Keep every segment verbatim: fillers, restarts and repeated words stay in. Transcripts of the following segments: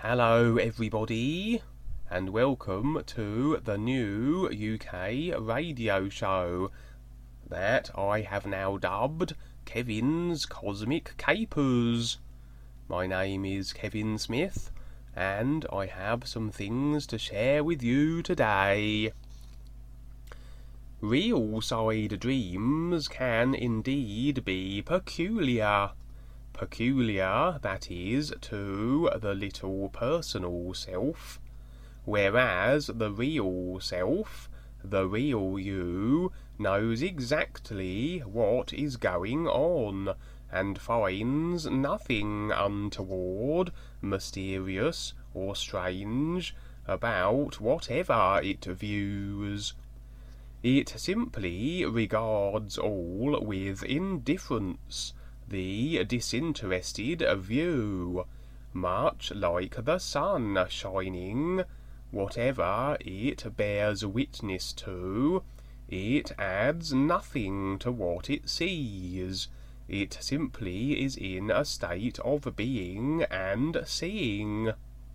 Hello everybody, and welcome to the new U K radio show that I have now dubbed Kevin's Cosmic Capers. My name is Kevin Smith, and I have some things to share with you today. Real side dreams can indeed be peculiar. Peculiar, that is, to the little personal self, whereas the real self, the real you, knows exactly what is going on, and finds nothing untoward, mysterious, or strange about whatever it views. It simply regards all with indifference, the disinterested view, much like the sun shining. Whatever it bears witness to, it adds nothing to what it sees. It simply is in a state of being and seeing.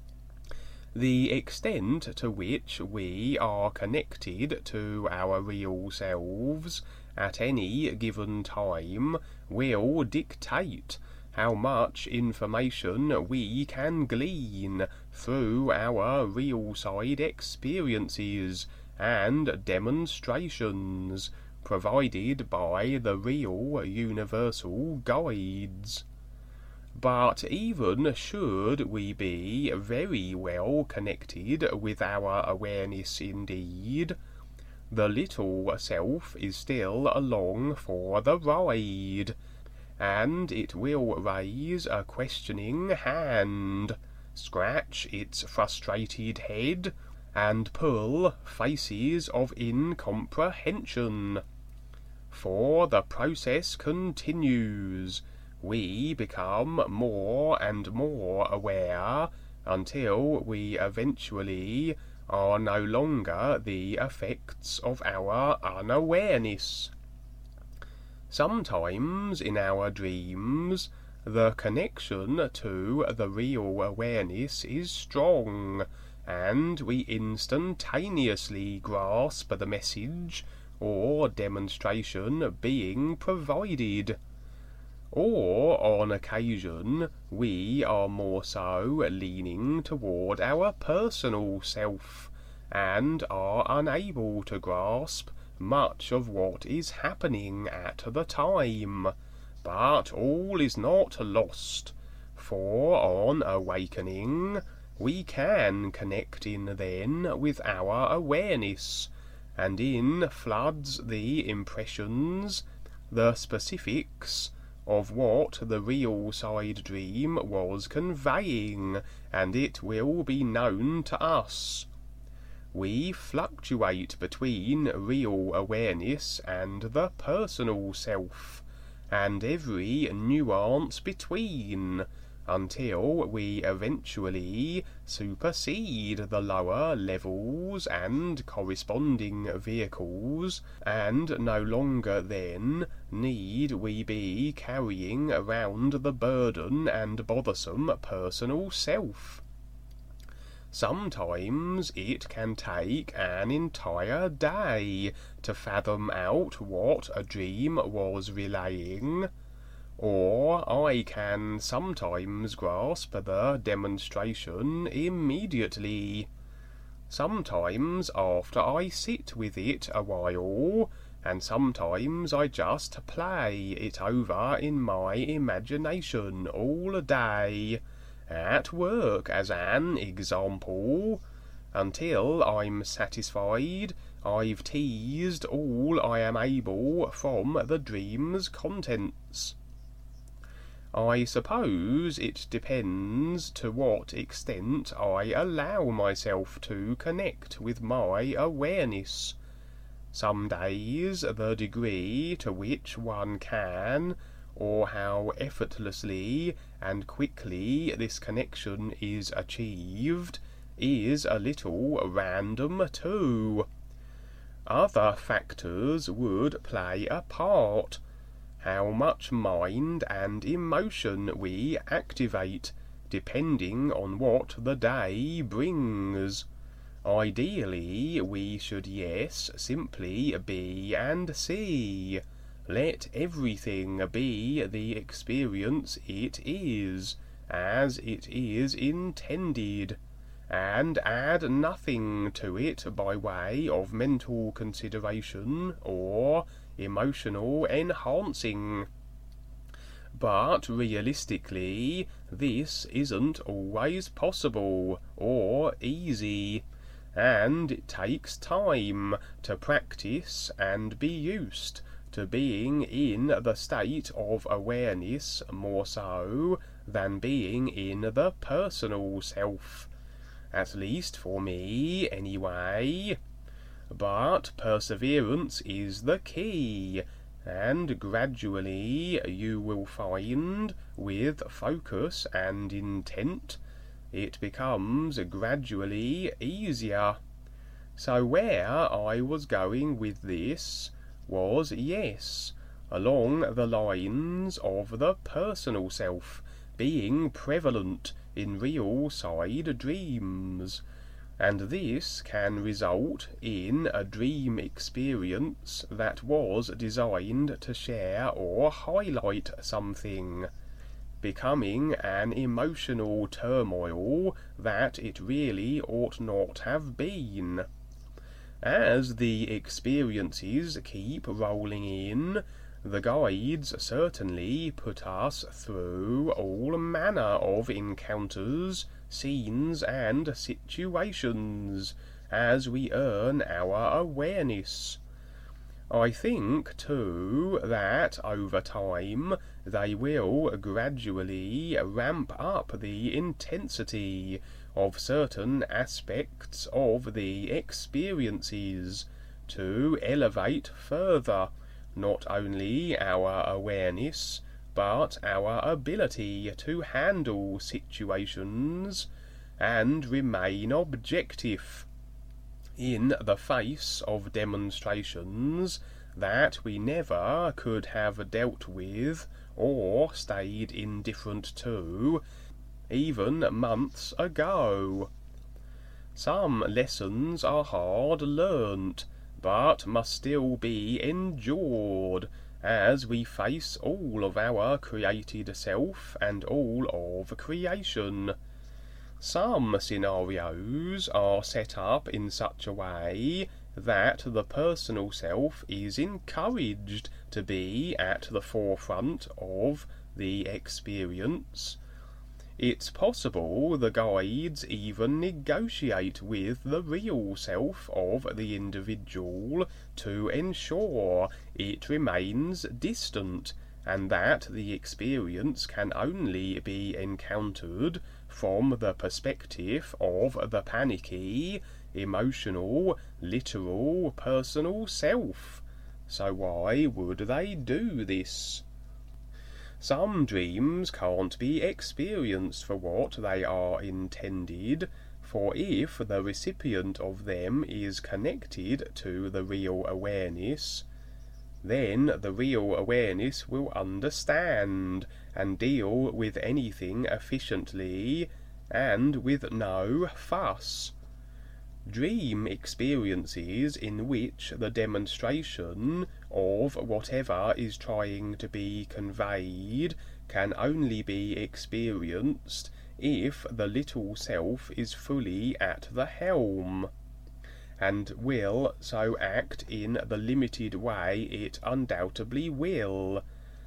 The extent to which we are connected to our real selves at any given time will dictate how much information we can glean through our real side experiences and demonstrations provided by the real universal guides. But even should we be very well connected with our awareness indeed, the little self is still along for the ride, and it will raise a questioning hand, scratch its frustrated head, and pull faces of incomprehension. For the process continues. We become more and more aware until we eventually are no longer the effects of our unawareness. Sometimes in our dreams, the connection to the real awareness is strong, and we instantaneously grasp the message or demonstration being provided. Or, on occasion, we are more so leaning toward our personal self, and are unable to grasp much of what is happening at the time. But all is not lost, for on awakening, we can connect in then with our awareness, and in floods the impressions, the specifics, of what the real side dream was conveying, and it will be known to us. We fluctuate between real awareness and the personal self, and every nuance between, until we eventually supersede the lower levels and corresponding vehicles, and no longer then need we be carrying around the burden and bothersome personal self. Sometimes it can take an entire day to fathom out what a dream was relaying, or I can sometimes grasp the demonstration immediately. Sometimes after I sit with it a while, and sometimes I just play it over in my imagination all day, at work as an example, until I'm satisfied I've teased all I am able from the dream's contents. I suppose it depends to what extent I allow myself to connect with my awareness. Some days the degree to which one can, or how effortlessly and quickly this connection is achieved, is a little random too. Other factors would play a part. How much mind and emotion we activate depending on what the day brings. Ideally, we should, yes, simply be and see. Let everything be the experience it is, as it is intended, and add nothing to it by way of mental consideration or emotional enhancing. But realistically, this isn't always possible or easy, and it takes time to practice and be used to being in the state of awareness more so than being in the personal self. At least for me, anyway. But perseverance is the key, and gradually you will find, with focus and intent, it becomes gradually easier. So where I was going with this was, yes, along the lines of the personal self being prevalent in real side dreams, and this can result in a dream experience that was designed to share or highlight something, becoming an emotional turmoil that it really ought not have been. As the experiences keep rolling in, the guides certainly put us through all manner of encounters, scenes, and situations, as we earn our awareness. I think, too, that over time they will gradually ramp up the intensity of certain aspects of the experiences to elevate further not only our awareness, but our ability to handle situations and remain objective in the face of demonstrations that we never could have dealt with or stayed indifferent to even months ago. Some lessons are hard learnt, but must still be endured, as we face all of our created self and all of creation. Some scenarios are set up in such a way that the personal self is encouraged to be at the forefront of the experience. It's possible the guides even negotiate with the real self of the individual to ensure it remains distant, and that the experience can only be encountered from the perspective of the panicky, emotional, literal, personal self. So why would they do this? Some dreams can't be experienced for what they are intended, for if the recipient of them is connected to the real awareness, then the real awareness will understand and deal with anything efficiently and with no fuss. Dream experiences in which the demonstration of whatever is trying to be conveyed can only be experienced if the little self is fully at the helm, and will so act in the limited way it undoubtedly will,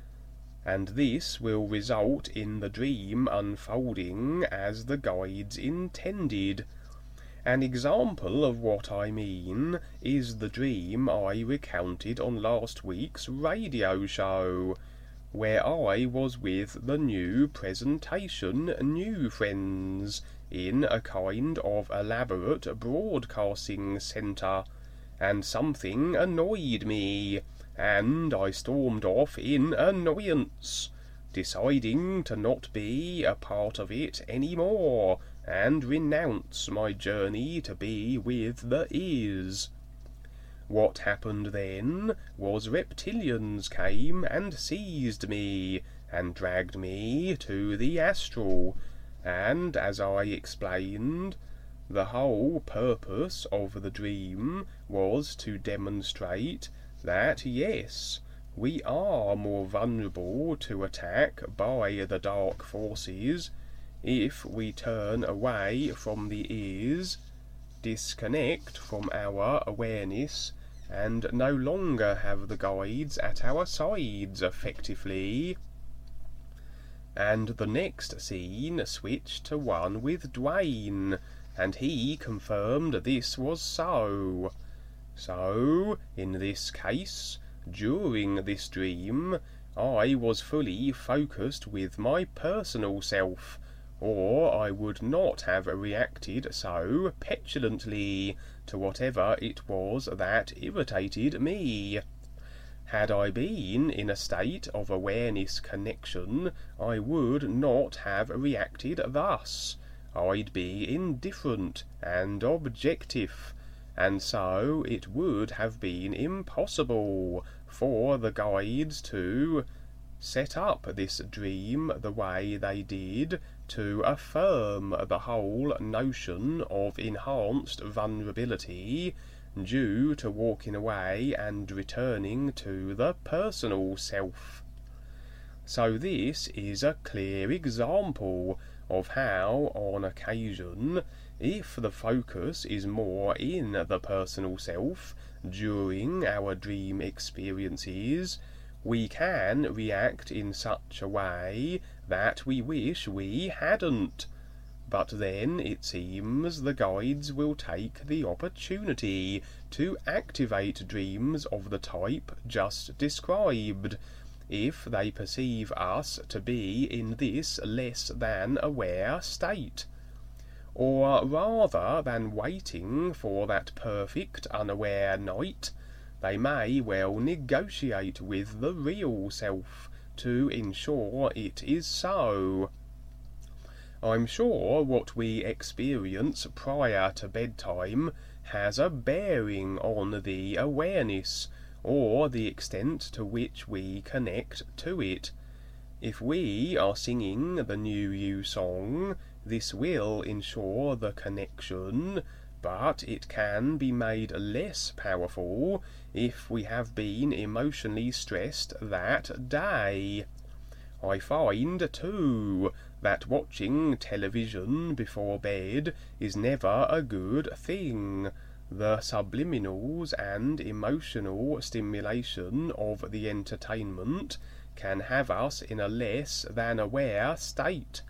and this will result in the dream unfolding as the guides intended. An example of what I mean is the dream I recounted on last week's radio show, where I was with the new presentation New Friends in a kind of elaborate broadcasting centre, and something annoyed me, and I stormed off in annoyance, deciding to not be a part of it any more, and renounce my journey to be with the is. What happened then was reptilians came and seized me, and dragged me to the astral, and, as I explained, the whole purpose of the dream was to demonstrate that, yes, we are more vulnerable to attack by the dark forces if we turn away from the ears, disconnect from our awareness, and no longer have the guides at our sides effectively. And the next scene switched to one with Dwayne, and he confirmed this was so. So, in this case, during this dream, I was fully focused with my personal self, or I would not have reacted so petulantly to whatever it was that irritated me. Had I been in a state of awareness connection, I would not have reacted thus. I'd be indifferent and objective, and so it would have been impossible for the guides to set up this dream the way they did to affirm the whole notion of enhanced vulnerability due to walking away and returning to the personal self. So this is a clear example of how, on occasion, if the focus is more in the personal self during our dream experiences, we can react in such a way that we wish we hadn't. But then it seems the guides will take the opportunity to activate dreams of the type just described, if they perceive us to be in this less than aware state. Or rather than waiting for that perfect unaware night, they may well negotiate with the real self to ensure it is so. I'm sure what we experience prior to bedtime has a bearing on the awareness, or the extent to which we connect to it. If we are singing the New You song, this will ensure the connection, but it can be made less powerful if we have been emotionally stressed that day. I find, too, that watching television before bed is never a good thing. The subliminals and emotional stimulation of the entertainment can have us in a less than aware state.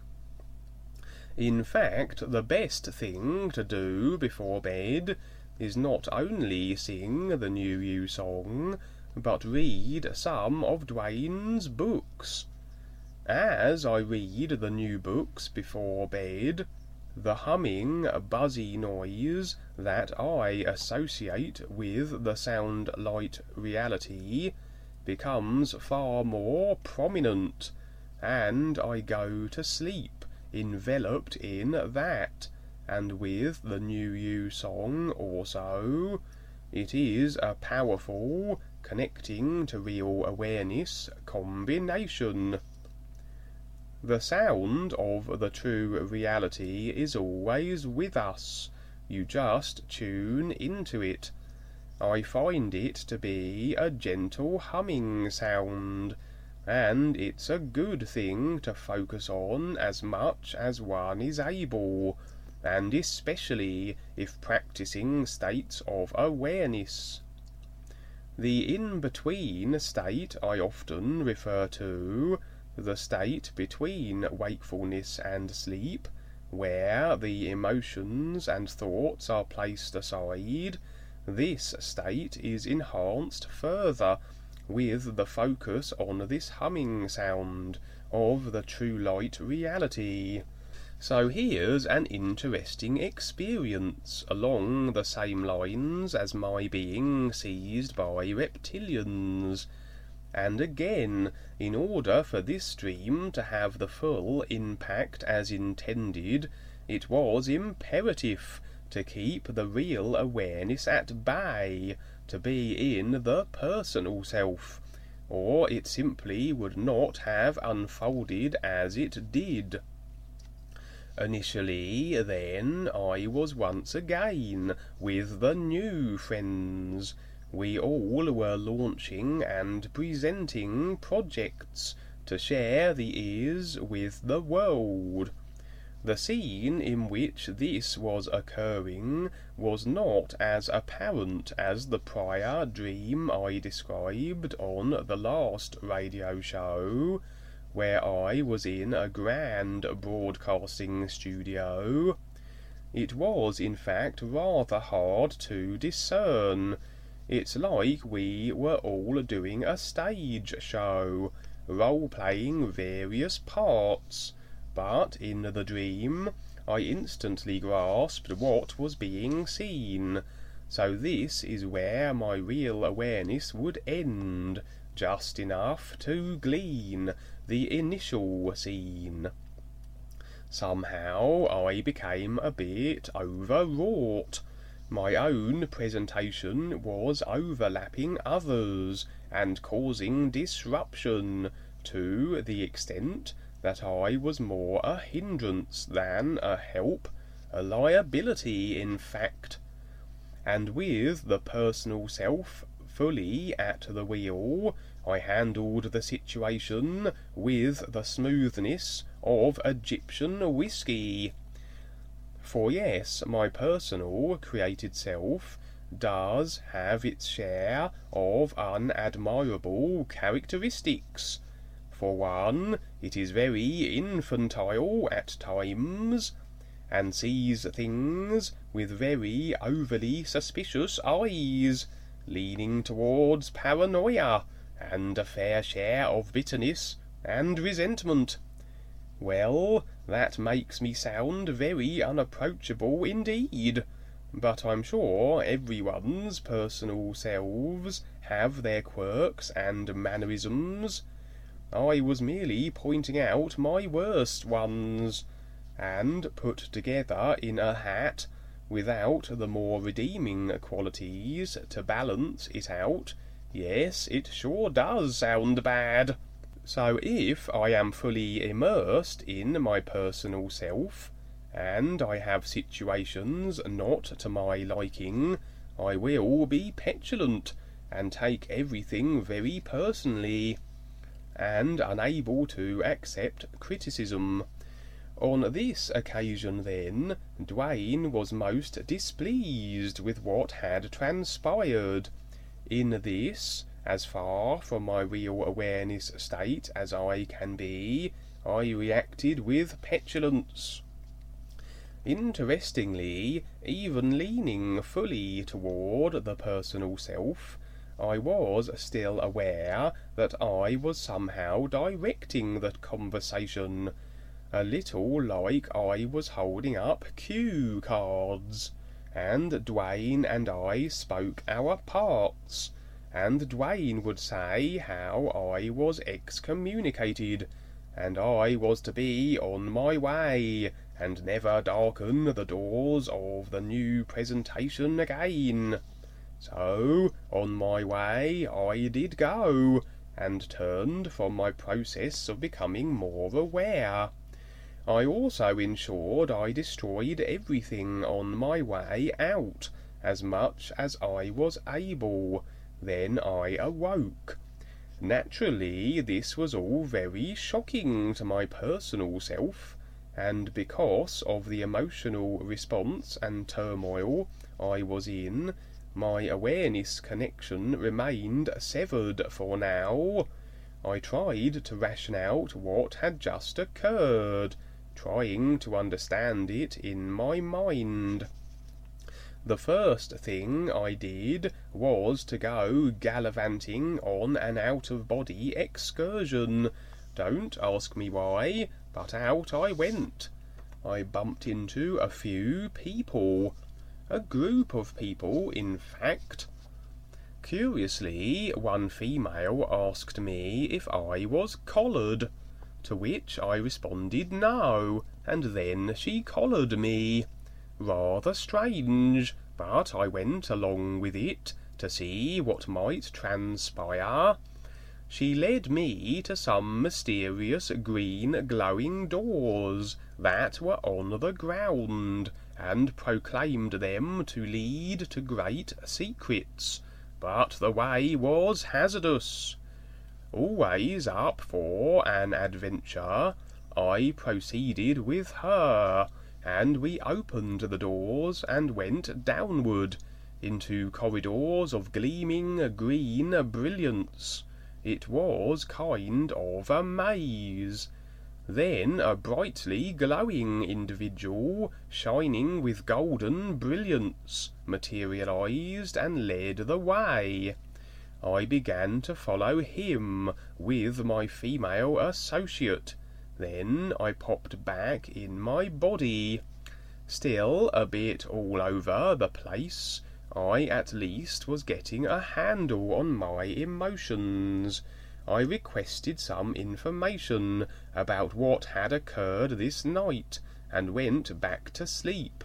In fact, the best thing to do before bed is not only sing the New You song, but read some of Dwayne's books. As I read the new books before bed, the humming, buzzy noise that I associate with the sound light reality becomes far more prominent, and I go to sleep enveloped in that, and with the New You song also. It is a powerful, connecting to real awareness combination. The sound of the true reality is always with us. You just tune into it. I find it to be a gentle humming sound, and it's a good thing to focus on as much as one is able, and especially if practicing states of awareness. The in-between state I often refer to, the state between wakefulness and sleep, where the emotions and thoughts are placed aside, this state is enhanced further with the focus on this humming sound of the true light reality. So here's an interesting experience along the same lines as my being seized by reptilians. And again, in order for this dream to have the full impact as intended, it was imperative to keep the real awareness at bay, to be in the personal self, or it simply would not have unfolded as it did. Initially, then, I was once again with the new friends. We all were launching and presenting projects to share the ears with the world. The scene in which this was occurring was not as apparent as the prior dream I described on the last radio show, where I was in a grand broadcasting studio. It was, in fact, rather hard to discern. It's like we were all doing a stage show, role-playing various parts, but in the dream I instantly grasped what was being seen, so this is where my real awareness would end, just enough to glean the initial scene. Somehow I became a bit overwrought. My own presentation was overlapping others and causing disruption to the extent that I was more a hindrance than a help, a liability in fact. And with the personal self fully at the wheel, I handled the situation with the smoothness of Egyptian whiskey. For yes, my personal created self does have its share of unadmirable characteristics. For one, it is very infantile at times, and sees things with very overly suspicious eyes, leaning towards paranoia and a fair share of bitterness and resentment. Well, that makes me sound very unapproachable indeed, but I'm sure everyone's personal selves have their quirks and mannerisms. I was merely pointing out my worst ones, and put together in a hat, without the more redeeming qualities to balance it out. Yes, it sure does sound bad. So if I am fully immersed in my personal self, and I have situations not to my liking, I will be petulant, and take everything very personally, and unable to accept criticism. On this occasion, then, Dwayne was most displeased with what had transpired. In this, as far from my real awareness state as I can be, I reacted with petulance. Interestingly, even leaning fully toward the personal self, I was still aware that I was somehow directing the conversation, a little like I was holding up cue cards, and Dwayne and I spoke our parts, and Dwayne would say how I was excommunicated, and I was to be on my way, and never darken the doors of the new presentation again. So, on my way I did go, and turned from my process of becoming more aware. I also ensured I destroyed everything on my way out, as much as I was able. Then I awoke. Naturally, this was all very shocking to my personal self, and because of the emotional response and turmoil I was in, my awareness connection remained severed for now. I tried to ration out what had just occurred, trying to understand it in my mind. The first thing I did was to go gallivanting on an out-of-body excursion. Don't ask me why, but out I went. I bumped into a few people. A group of people, in fact. Curiously, one female asked me if I was collared, to which I responded no, and then she collared me. Rather strange, but I went along with it to see what might transpire. she led me to some mysterious green glowing doors that were on the ground, and proclaimed them to lead to great secrets, but the way was hazardous. Always up for an adventure, I proceeded with her, and we opened the doors and went downward into corridors of gleaming green brilliance. It was kind of a maze. Then a brightly glowing individual, shining with golden brilliance, materialized and led the way. I began to follow him with my female associate. Then I popped back in my body. Still a bit all over the place, I at least was getting a handle on my emotions. I requested some information about what had occurred this night, and went back to sleep.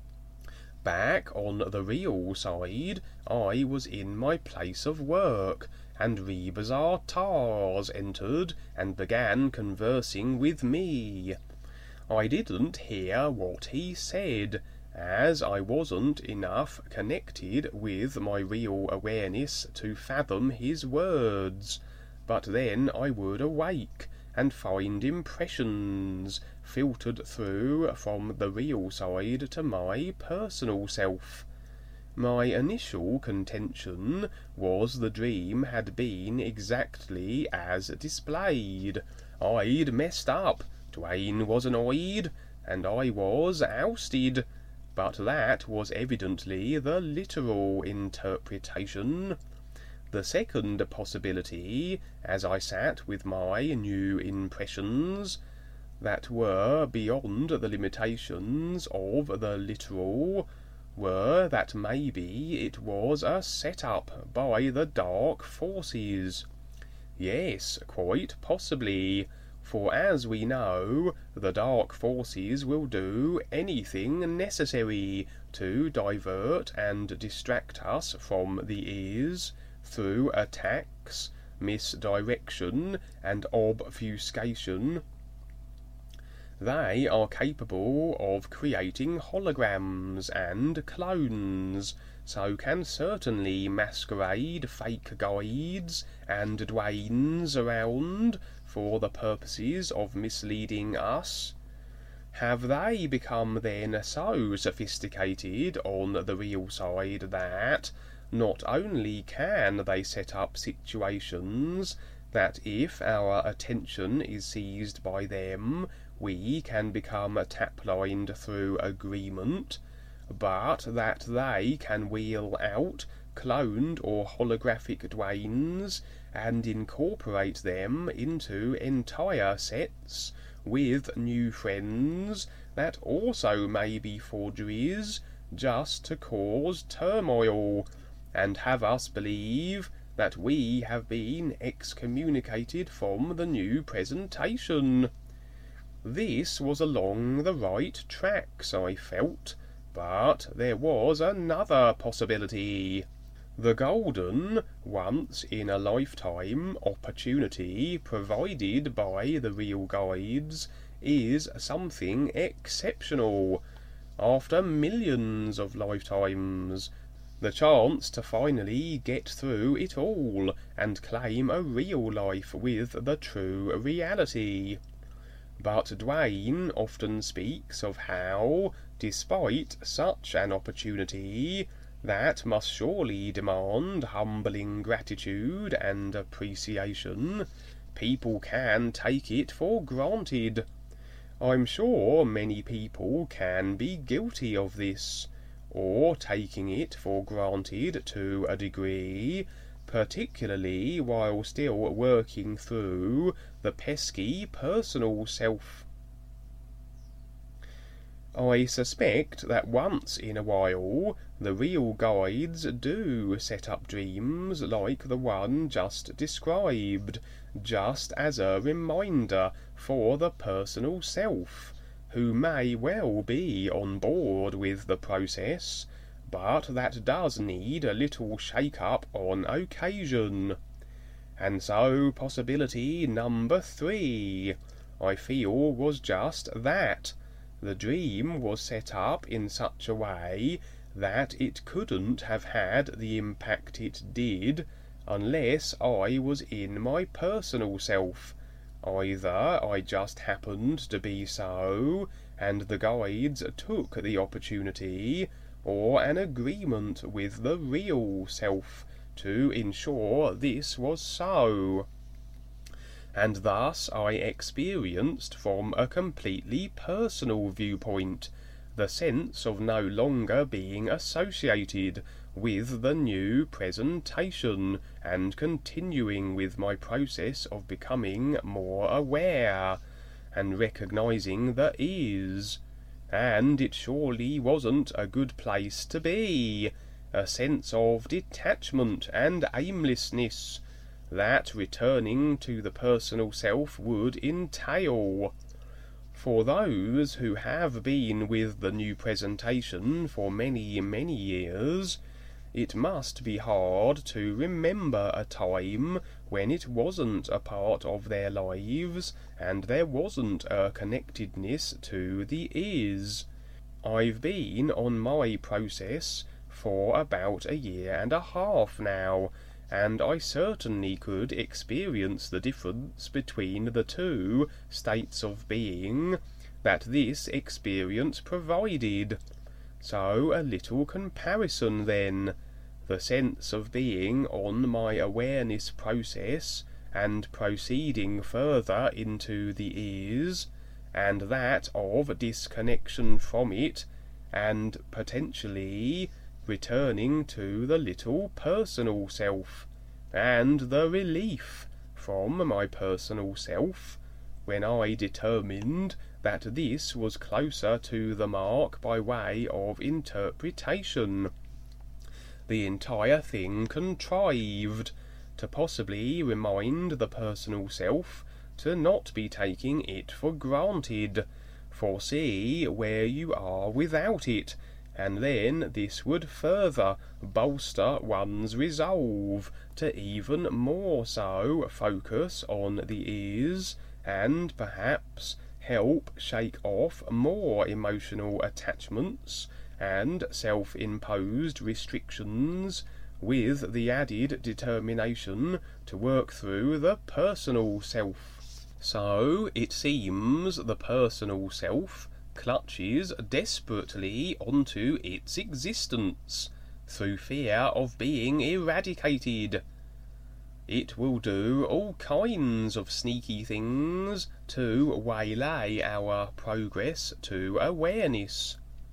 Back on the real side, I was in my place of work, and Rebazar Tars entered and began conversing with me. I didn't hear what he said, as I wasn't enough connected with my real awareness to fathom his words. But then I would awake and find impressions filtered through from the real side to my personal self. My initial contention was the dream had been exactly as displayed. I'd messed up, Dwayne was annoyed, and I was ousted. But that was evidently the literal interpretation. The second possibility, as I sat with my new impressions, that were beyond the limitations of the literal, were that maybe it was a set-up by the dark forces. Yes, quite possibly, for as we know, the dark forces will do anything necessary to divert and distract us from the ears, through attacks, misdirection, and obfuscation. They are capable of creating holograms and clones, so can certainly masquerade fake guides and Dwaynes around for the purposes of misleading us. Have they become then so sophisticated on the real side that not only can they set up situations that if our attention is seized by them, we can become tap-lined through agreement, but that they can wheel out cloned or holographic Dwaynes and incorporate them into entire sets with new friends that also may be forgeries, just to cause turmoil, and have us believe that we have been excommunicated from the new presentation. This was along the right tracks, I felt, but there was another possibility. The golden, once-in-a-lifetime opportunity provided by the real guides is something exceptional. After millions of lifetimes, the chance to finally get through it all and claim a real life with the true reality. But Dwayne often speaks of how, despite such an opportunity, that must surely demand humbling gratitude and appreciation, people can take it for granted. I'm sure many people can be guilty of this, or taking it for granted to a degree, particularly while still working through the pesky personal self. I suspect that once in a while the real guides do set up dreams like the one just described, just as a reminder for the personal self, who may well be on board with the process, but that does need a little shake-up on occasion. And so possibility number three, I feel, was just that. The dream was set up in such a way that it couldn't have had the impact it did unless I was in my personal self. Either I just happened to be so, and the guides took the opportunity, or an agreement with the real self to ensure this was so. And thus I experienced from a completely personal viewpoint the sense of no longer being associated with the new presentation, and continuing with my process of becoming more aware, and recognizing the is. And it surely wasn't a good place to be, a sense of detachment and aimlessness that returning to the personal self would entail. For those who have been with the new presentation for many, many years, it must be hard to remember a time when it wasn't a part of their lives and there wasn't a connectedness to the is. I've been on my process for about a year and a half now, and I certainly could experience the difference between the two states of being that this experience provided. So a little comparison then. The sense of being on my awareness process and proceeding further into the is, and that of disconnection from it, and potentially returning to the little personal self, and the relief from my personal self when I determined that this was closer to the mark by way of interpretation. The entire thing contrived to possibly remind the personal self to not be taking it for granted, for see where you are without it, and then this would further bolster one's resolve to even more so focus on the is, and perhaps help shake off more emotional attachments and self-imposed restrictions, with the added determination to work through the personal self. So it seems the personal self clutches desperately onto its existence through fear of being eradicated. It will do all kinds of sneaky things to waylay our progress to awareness,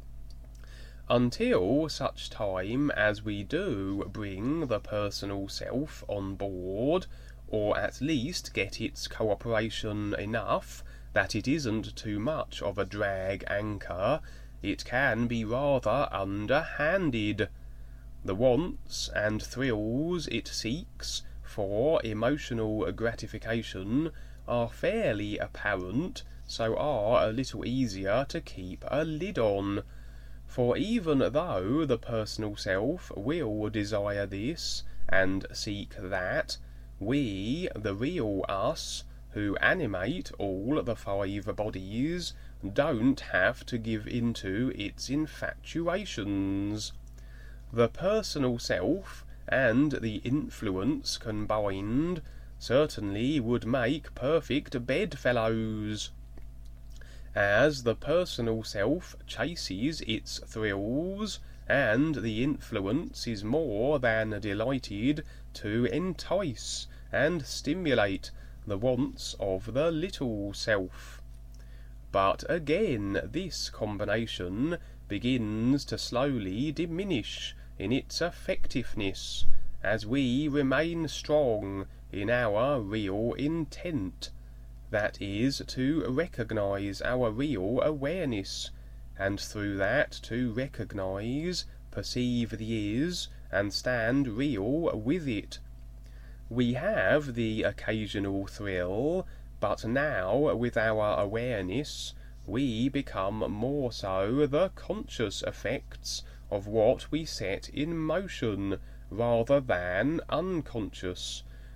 until such time as we do bring the personal self on board, or at least get its cooperation enough that it isn't too much of a drag anchor. It can be rather underhanded. The wants and thrills it seeks for emotional gratification are fairly apparent, so are a little easier to keep a lid on. For even though the personal self will desire this and seek that, we, the real us, who animate all the five bodies, don't have to give into its infatuations. The personal self and the influence combined certainly would make perfect bedfellows. As the personal self chases its thrills, and the influence is more than delighted to entice and stimulate the wants of the little self. But again this combination begins to slowly diminish in its effectiveness as we remain strong in our real intent, that is, to recognize our real awareness, and through that to recognize, perceive the is, and stand real with it. We have the occasional thrill, but now with our awareness we become more so the conscious effects of what we set in motion rather than unconscious,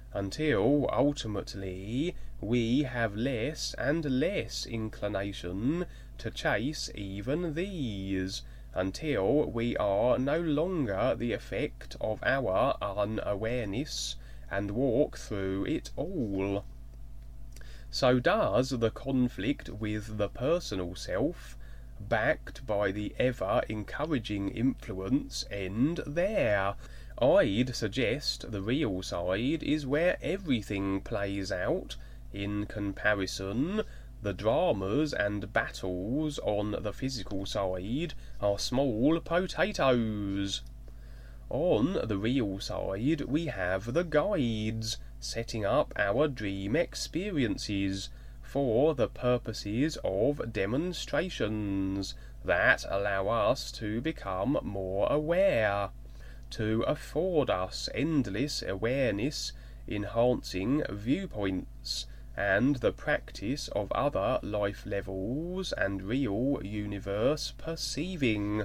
until ultimately we have less and less inclination to chase even these, until we are no longer the effect of our unawareness and walk through it all. So does the conflict with the personal self, backed by the ever-encouraging influence, end there. I'd suggest the real side is where everything plays out. In comparison, the dramas and battles on the physical side are small potatoes. On the real side, we have the guides, setting up our dream experiences for the purposes of demonstrations that allow us to become more aware, to afford us endless awareness, enhancing viewpoints, and the practice of other life levels and real universe perceiving.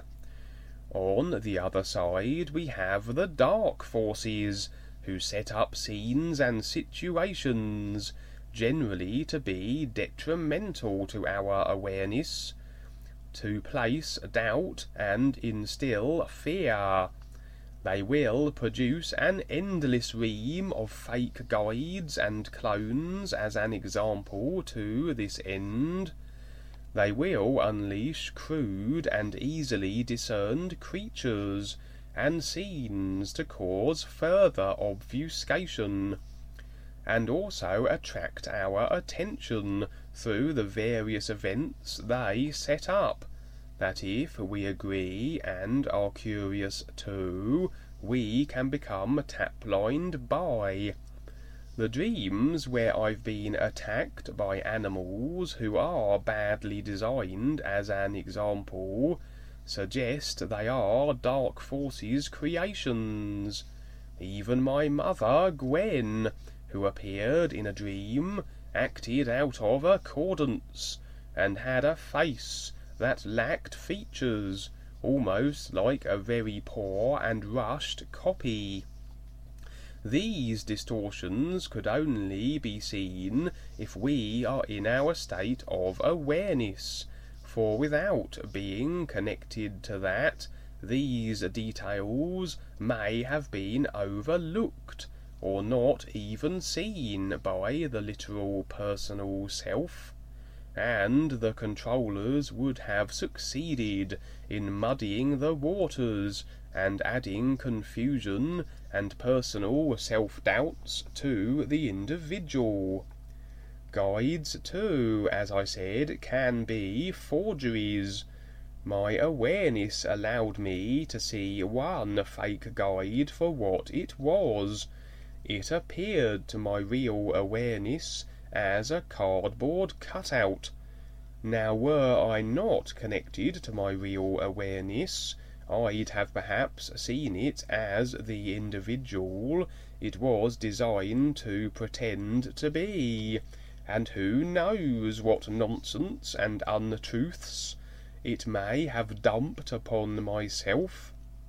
On the other side, we have the dark forces, who set up scenes and situations, generally to be detrimental to our awareness, to place doubt and instill fear. They will produce an endless ream of fake guides and clones as an example to this end. They will unleash crude and easily discerned creatures and scenes to cause further obfuscation, and also attract our attention through the various events they set up, that if we agree and are curious too, we can become tap-lined by. The dreams where I've been attacked by animals who are badly designed, as an example, suggest they are dark forces' creations. Even my mother, Gwen, who appeared in a dream, acted out of accordance, and had a face that lacked features, almost like a very poor and rushed copy. These distortions could only be seen if we are in our state of awareness, for without being connected to that, these details may have been overlooked, or not even seen by the literal personal self, and the controllers would have succeeded in muddying the waters and adding confusion and personal self-doubts to the individual. Guides, too, as I said, can be forgeries. My awareness allowed me to see one fake guide for what it was. It appeared to my real awareness as a cardboard cutout. Now, were I not connected to my real awareness, I'd have perhaps seen it as the individual it was designed to pretend to be, and who knows what nonsense and untruths it may have dumped upon myself.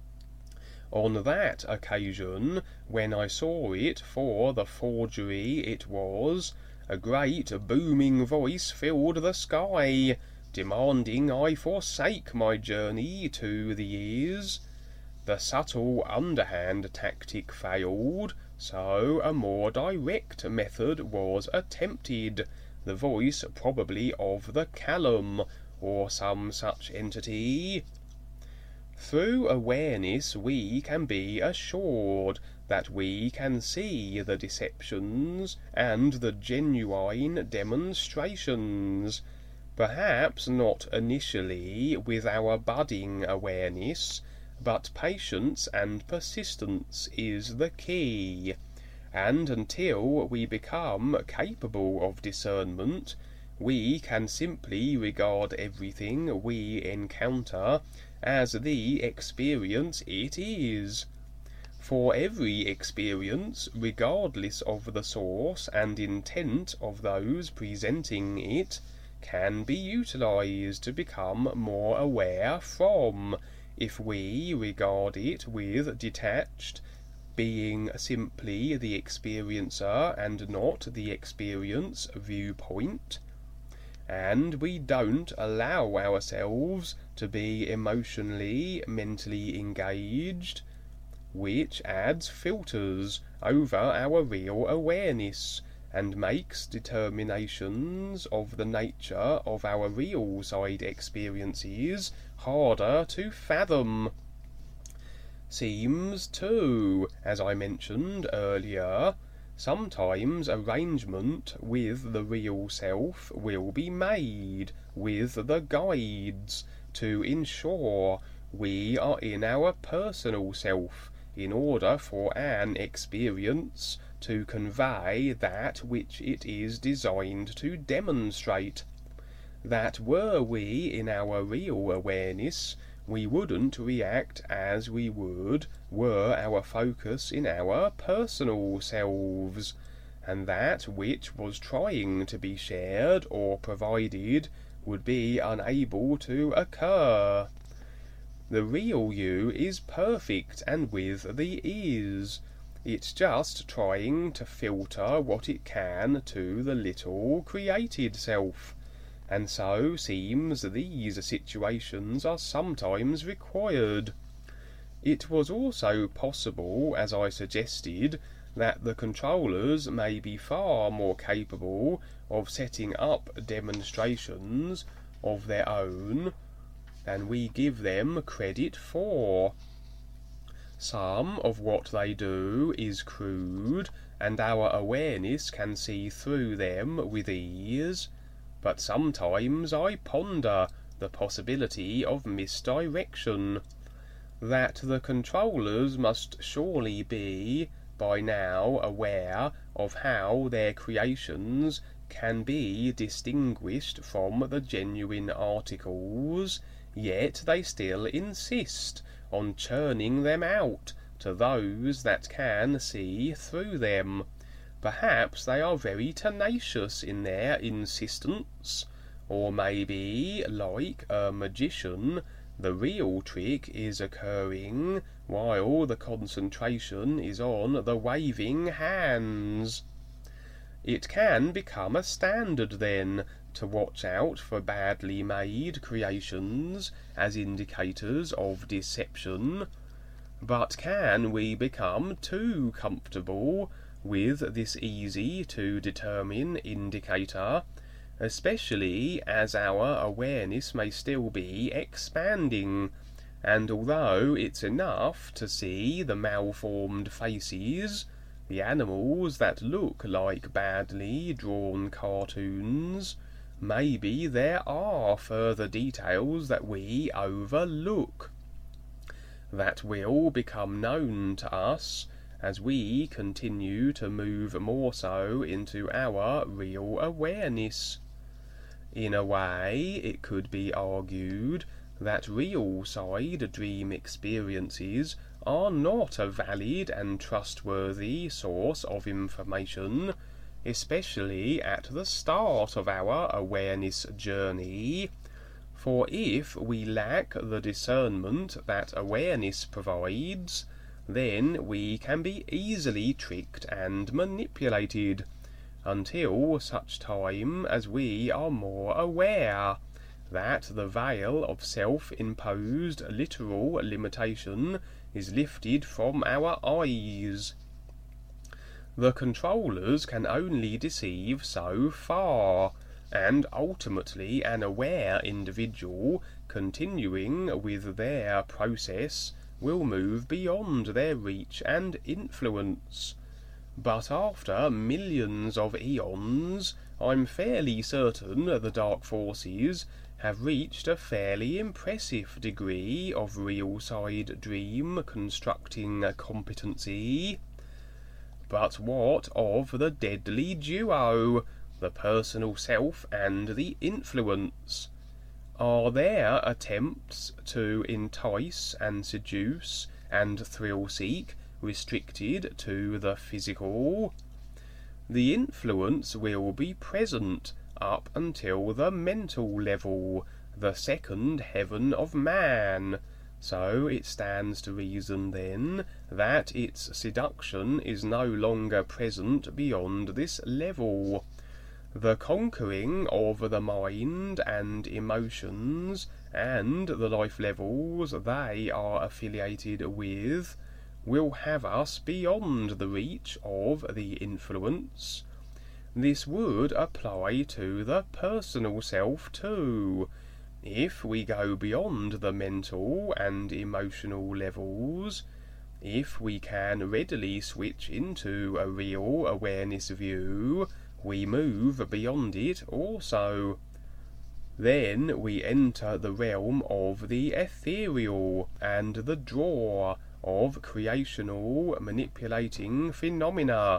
On that occasion, when I saw it for the forgery it was, a great booming voice filled the sky, demanding I forsake my journey to the ears. The subtle underhand tactic failed, so a more direct method was attempted, the voice probably of the Callum, or some such entity. Through awareness we can be assured that we can see the deceptions and the genuine demonstrations, perhaps not initially with our budding awareness, but patience and persistence is the key, and until we become capable of discernment, we can simply regard everything we encounter as the experience it is. For every experience, regardless of the source and intent of those presenting it, can be utilized to become more aware from, if we regard it with detached being simply the experiencer and not the experience viewpoint, and we don't allow ourselves to be emotionally, mentally engaged, which adds filters over our real awareness and makes determinations of the nature of our real side experiences harder to fathom. Seems too, as I mentioned earlier, sometimes arrangement with the real self will be made with the guides to ensure we are in our personal self in order for an experience to convey that which it is designed to demonstrate. That were we in our real awareness, we wouldn't react as we would were our focus in our personal selves, and that which was trying to be shared or provided would be unable to occur. The real you is perfect and with the is. It's just trying to filter what it can to the little created self, and so seems these situations are sometimes required. It was also possible, as I suggested, that the controllers may be far more capable of setting up demonstrations of their own than we give them credit for. Some of what they do is crude, and our awareness can see through them with ease, but sometimes I ponder the possibility of misdirection. That the controllers must surely be by now aware of how their creations can be distinguished from the genuine articles, yet they still insist on churning them out to those that can see through them. Perhaps they are very tenacious in their insistence, or maybe, like a magician, the real trick is occurring while the concentration is on the waving hands. It can become a standard, then, to watch out for badly made creations as indicators of deception. But can we become too comfortable with this easy-to-determine indicator, especially as our awareness may still be expanding, and although it's enough to see the malformed faces, the animals that look like badly drawn cartoons, maybe there are further details that we overlook, that will become known to us as we continue to move more so into our real awareness. In a way, it could be argued that real side dream experiences are not a valid and trustworthy source of information, especially at the start of our awareness journey. For if we lack the discernment that awareness provides, then we can be easily tricked and manipulated, until such time as we are more aware that the veil of self-imposed literal limitation is lifted from our eyes. The controllers can only deceive so far, and ultimately an aware individual continuing with their process will move beyond their reach and influence. But after millions of eons, I'm fairly certain the dark forces have reached a fairly impressive degree of real-side dream constructing competency. But what of the deadly duo, the personal self and the influence? Are their attempts to entice and seduce and thrill-seek restricted to the physical? The influence will be present up until the mental level, the second heaven of man, So it stands to reason, then, that its seduction is no longer present beyond this level. The conquering of the mind and emotions and the life levels they are affiliated with will have us beyond the reach of the influence. This would apply to the personal self too. If we go beyond the mental and emotional levels, if we can readily switch into a real awareness view, we move beyond it also. Then we enter the realm of the ethereal and the draw of creational manipulating phenomena.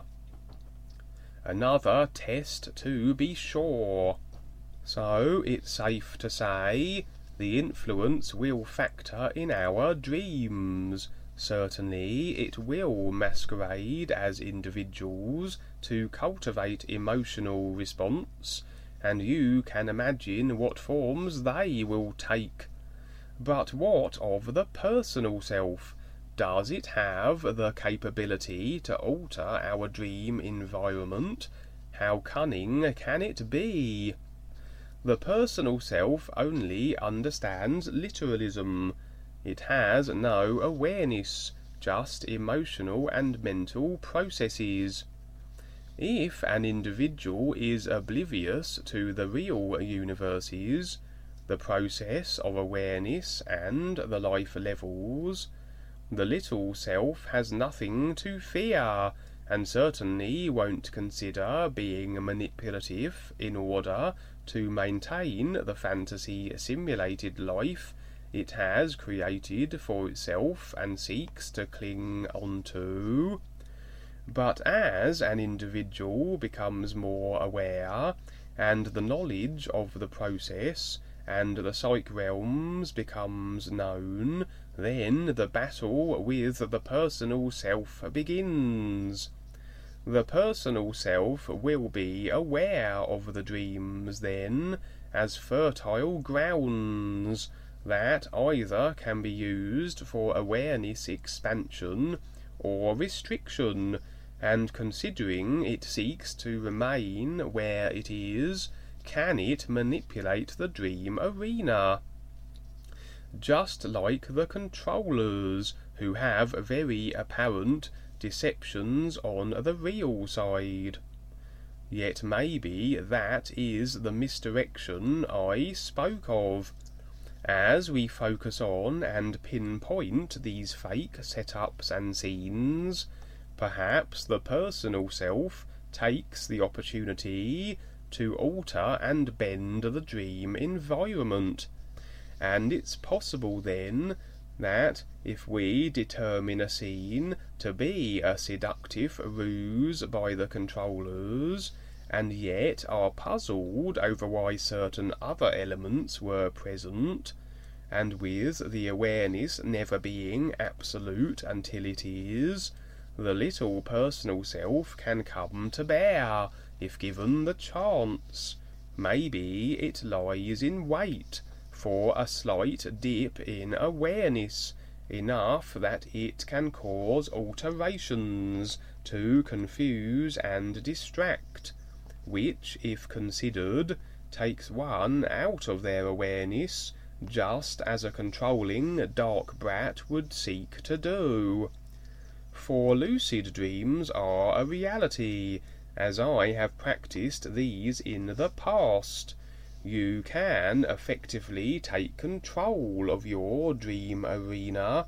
Another test to be sure. So it's safe to say the influence will factor in our dreams. Certainly it will masquerade as individuals to cultivate emotional response, and you can imagine what forms they will take. But what of the personal self? Does it have the capability to alter our dream environment? How cunning can it be? The personal self only understands literalism. It has no awareness, just emotional and mental processes. If an individual is oblivious to the real universes, the process of awareness and the life levels, the little self has nothing to fear, and certainly won't consider being manipulative in order to maintain the fantasy-simulated life it has created for itself and seeks to cling onto. But as an individual becomes more aware, and the knowledge of the process and the psych realms becomes known, then the battle with the personal self begins. The personal self will be aware of the dreams, then, as fertile grounds that either can be used for awareness expansion or restriction, and considering it seeks to remain where it is, can it manipulate the dream arena? Just like the controllers, who have very apparent deceptions on the real side. Yet maybe that is the misdirection I spoke of. As we focus on and pinpoint these fake setups and scenes, perhaps the personal self takes the opportunity to alter and bend the dream environment. And it's possible then that if we determine a scene to be a seductive ruse by the controllers, and yet are puzzled over why certain other elements were present, and with the awareness never being absolute until it is, the little personal self can come to bear, if given the chance. Maybe it lies in wait for a slight dip in awareness, enough that it can cause alterations to confuse and distract, which, if considered, takes one out of their awareness, just as a controlling dark brat would seek to do. For lucid dreams are a reality, as I have practiced these in the past. You can effectively take control of your dream arena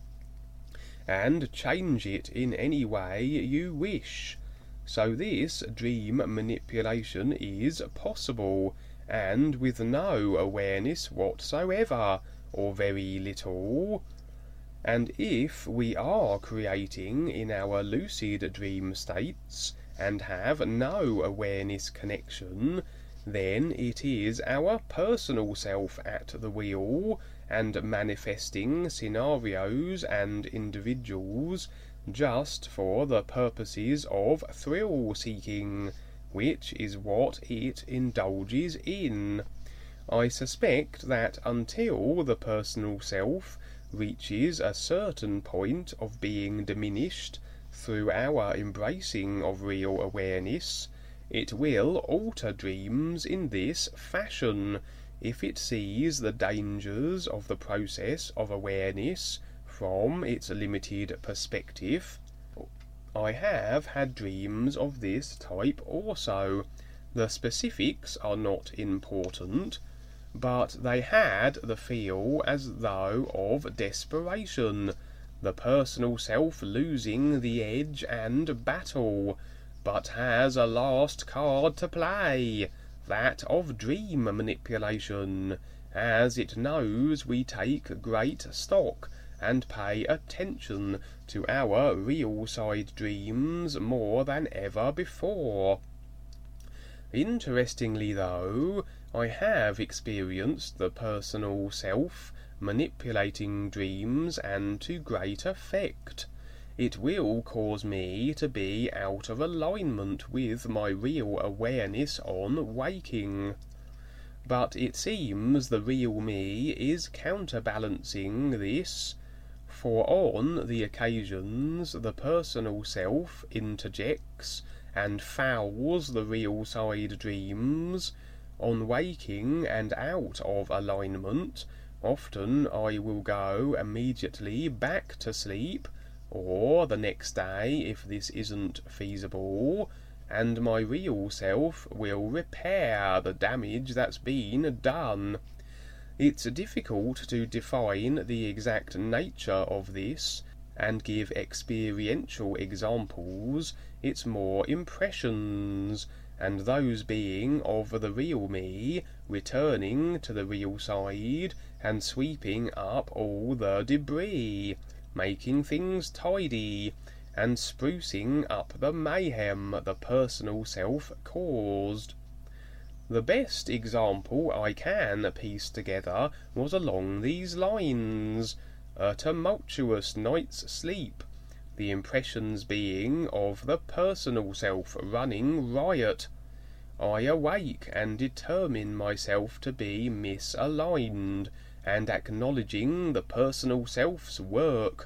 and change it in any way you wish. So this dream manipulation is possible, and with no awareness whatsoever, or very little. And if we are creating in our lucid dream states, and have no awareness connection, then it is our personal self at the wheel, and manifesting scenarios and individuals just for the purposes of thrill-seeking, which is what it indulges in. I suspect that until the personal self reaches a certain point of being diminished through our embracing of real awareness, it will alter dreams in this fashion if it sees the dangers of the process of awareness from its limited perspective. I have had dreams of this type also. The specifics are not important, but they had the feel as though of desperation, the personal self losing the edge and battle, but has a last card to play, that of dream manipulation, as it knows we take great stock and pay attention to our real side dreams more than ever before. Interestingly though, I have experienced the personal self manipulating dreams, and to great effect. It will cause me to be out of alignment with my real awareness on waking. But it seems the real me is counterbalancing this, for on the occasions the personal self interjects and fouls the real side dreams. On waking and out of alignment, often I will go immediately back to sleep, or the next day if this isn't feasible, and my real self will repair the damage that's been done. It's difficult to define the exact nature of this and give experiential examples. It's more impressions, and those being of the real me returning to the real side and sweeping up all the debris, making things tidy, and sprucing up the mayhem the personal self caused. The best example I can piece together was along these lines: a tumultuous night's sleep, the impressions being of the personal self running riot. I awake and determine myself to be misaligned, and acknowledging the personal self's work.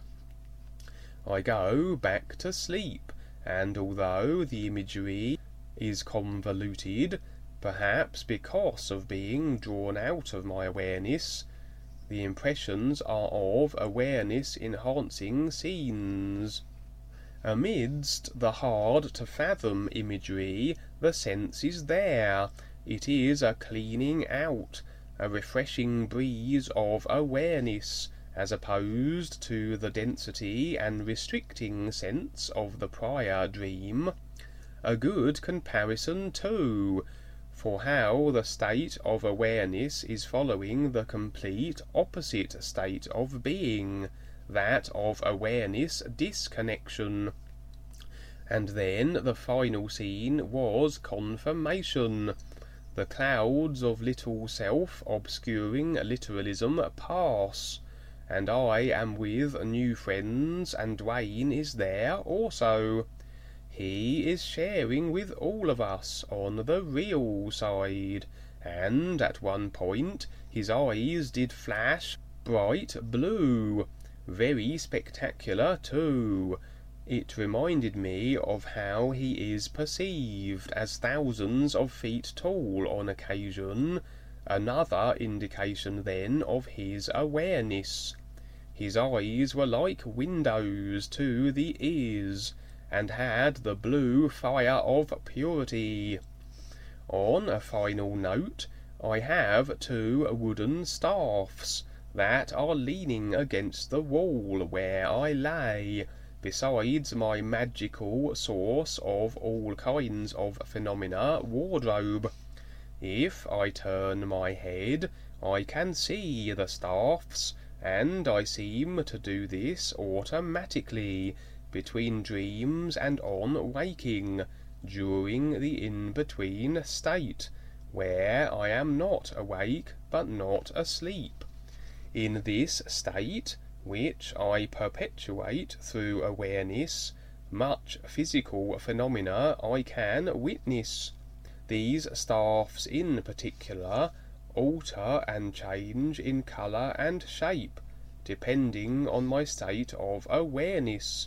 I go back to sleep, and although the imagery is convoluted, perhaps because of being drawn out of my awareness, the impressions are of awareness-enhancing scenes. Amidst the hard-to-fathom imagery, the sense is there. It is a cleaning out, a refreshing breeze of awareness, as opposed to the density and restricting sense of the prior dream. A good comparison too, for how the state of awareness is following the complete opposite state of being, that of awareness disconnection. And then the final scene was confirmation. The clouds of little self obscuring literalism pass, and I am with new friends, and Dwayne is there also. He is sharing with all of us on the real side, and at one point his eyes did flash bright blue, very spectacular too. It reminded me of how he is perceived as thousands of feet tall on occasion, another indication then of his awareness. His eyes were like windows to the ears, and had the blue fire of purity. On a final note, I have two wooden staffs that are leaning against the wall where I lay, besides my magical source of all kinds of phenomena wardrobe. If I turn my head, I can see the staffs, and I seem to do this automatically, between dreams and on waking, during the in-between state, where I am not awake but not asleep. In this state, which I perpetuate through awareness, much physical phenomena I can witness. These staffs in particular alter and change in colour and shape, depending on my state of awareness.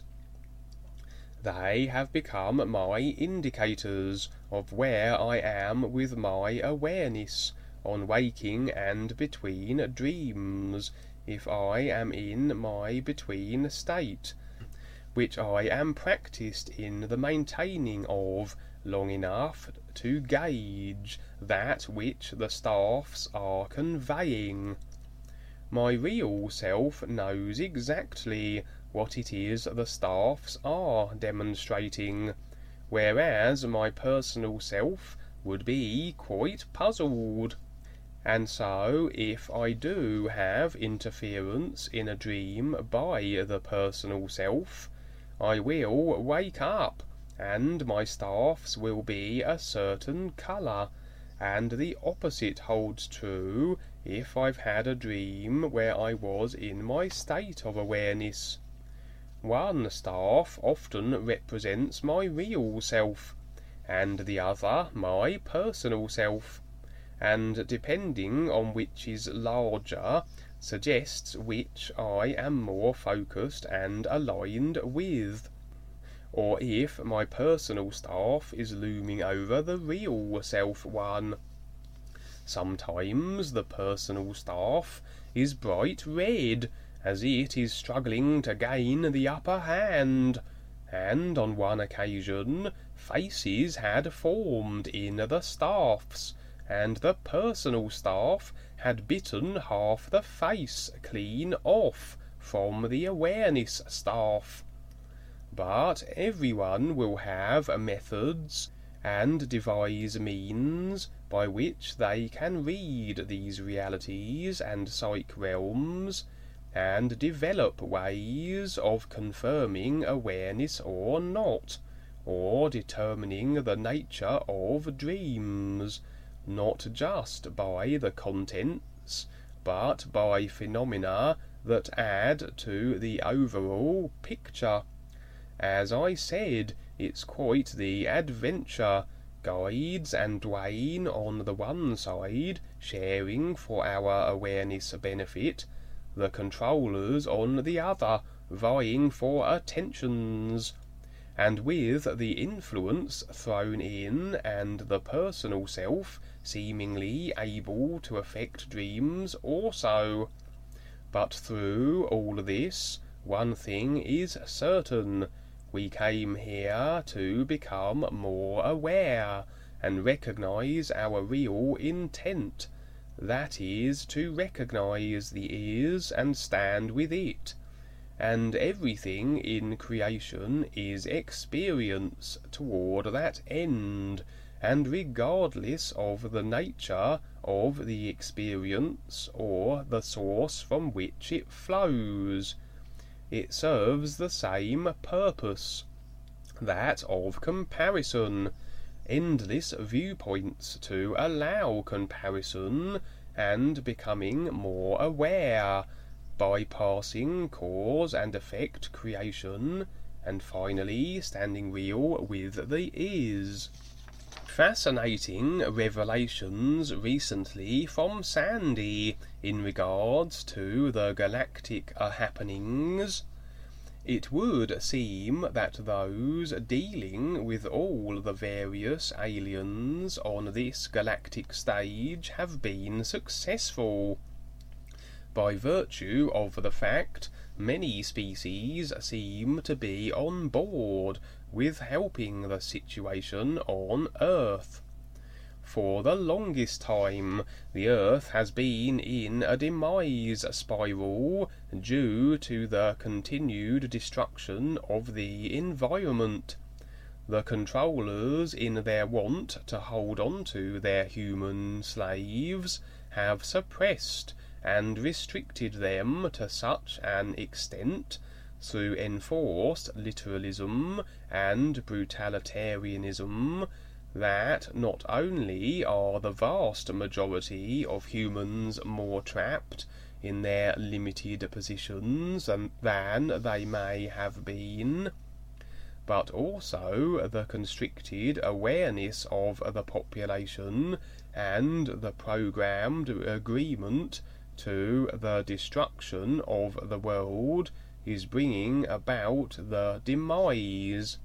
They have become my indicators of where I am with my awareness, on waking and between dreams, if I am in my between state, which I am practised in the maintaining of long enough to gauge that which the staffs are conveying. My real self knows exactly what it is the staffs are demonstrating, whereas my personal self would be quite puzzled. And so, if I do have interference in a dream by the personal self, I will wake up, and my staffs will be a certain colour, and the opposite holds true if I've had a dream where I was in my state of awareness. One staff often represents my real self, and the other my personal self, and depending on which is larger, suggests which I am more focused and aligned with, or if my personal staff is looming over the real self one. Sometimes the personal staff is bright red, as it is struggling to gain the upper hand, and on one occasion faces had formed in the staffs, and the personal staff had bitten half the face clean off from the awareness staff. But everyone will have methods and devise means by which they can read these realities and psych realms, and develop ways of confirming awareness or not, or determining the nature of dreams, not just by the contents, but by phenomena that add to the overall picture. As I said, it's quite the adventure, guides and Dwayne on the one side, sharing for our awareness benefit, the controllers on the other, vying for attentions, and with the influence thrown in, and the personal self seemingly able to affect dreams also. But through all this, one thing is certain: we came here to become more aware, and recognize our real intent, that is, to recognize the is and stand with it, and everything in creation is experience toward that end, and regardless of the nature of the experience or the source from which it flows, it serves the same purpose, that of comparison, endless viewpoints to allow comparison, and becoming more aware, bypassing cause and effect creation, and finally standing real with the is. Fascinating revelations recently from Sandy in regards to the galactic happenings. It would seem that those dealing with all the various aliens on this galactic stage have been successful, by virtue of the fact many species seem to be on board with helping the situation on Earth. For the longest time, the Earth has been in a demise spiral due to the continued destruction of the environment. The controllers, in their want to hold on to their human slaves, have suppressed and restricted them to such an extent, through enforced literalism and brutalitarianism, that not only are the vast majority of humans more trapped in their limited positions than they may have been, but also the constricted awareness of the population and the programmed agreement to the destruction of the world is bringing about the demise.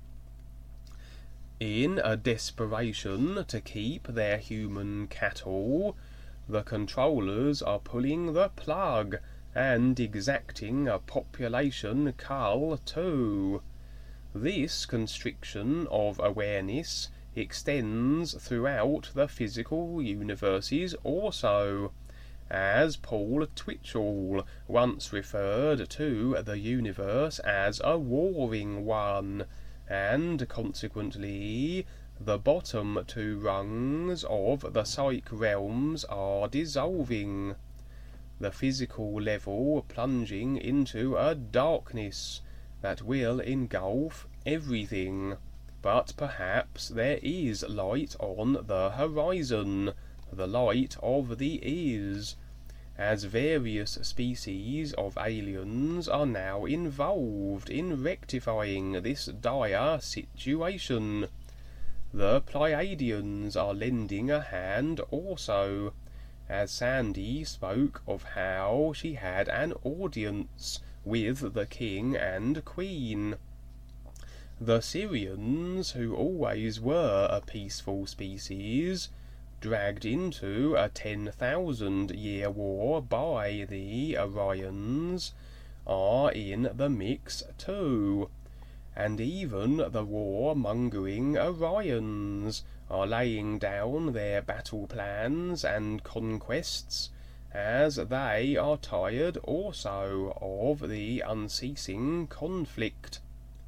In a desperation to keep their human cattle, the controllers are pulling the plug and exacting a population cull too. This constriction of awareness extends throughout the physical universes also, as Paul Twitchell once referred to the universe as a warring one, and consequently the bottom two rungs of the psych realms are dissolving, the physical level plunging into a darkness that will engulf everything. But perhaps there is light on the horizon, the light of the Is, as various species of aliens are now involved in rectifying this dire situation. The Pleiadians are lending a hand also, as Sandy spoke of how she had an audience with the king and queen. The Syrians, who always were a peaceful species, dragged into a ten thousand year war by the Orions, are in the mix too, and even the war-mongering Orions are laying down their battle plans and conquests, as they are tired also of the unceasing conflict.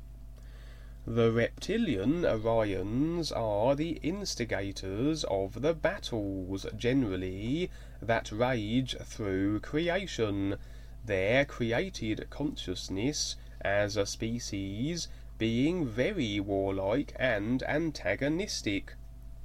The reptilian Orions are the instigators of the battles generally that rage through creation, their created consciousness as a species being very warlike and antagonistic.